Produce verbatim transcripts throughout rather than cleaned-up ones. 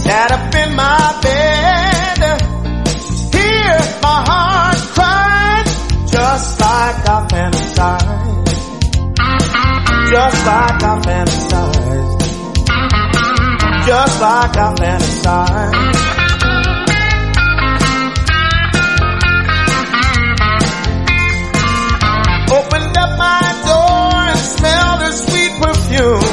Sat up in my bed, hear my heart cry, just like I fantasized, just like I fantasized, just like I fantasized. Opened up my door and smelled her sweet perfume.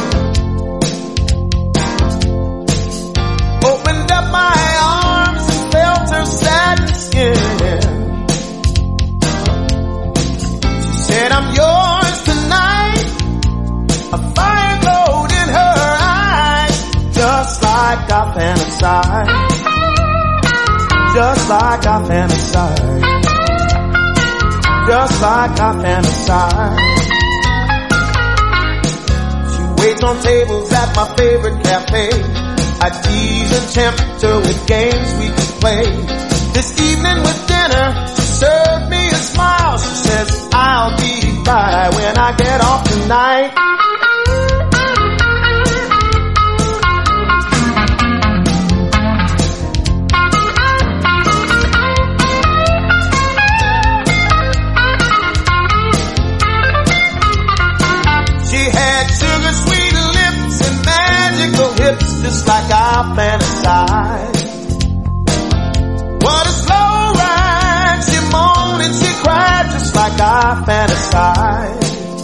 Opened up my arms and felt her satin skin. She said, I'm yours tonight. A fire glowed in her eyes, just like I fantasized, just like I fantasized, just like I fantasized. She waits on tables at my favorite cafe. I tease and tempt her with games we could play. This evening with dinner, she served me a smile. She says, I'll be by when I get off tonight. Just like I fantasized. What a slow ride. She moaned and she cried just like I fantasized.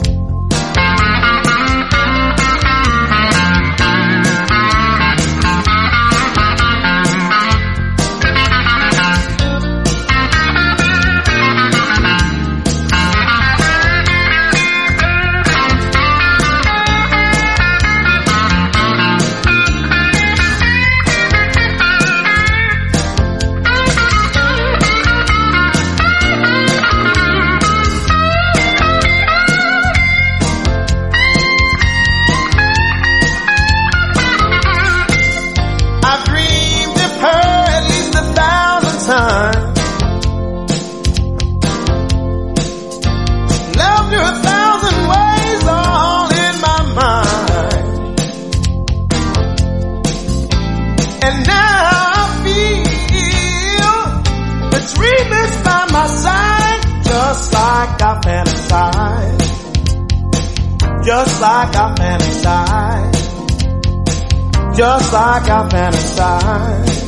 Loved her a thousand ways, all in my mind. And now I feel the dream is by my side, just like I fantasized, just like I fantasized, just like I fantasized.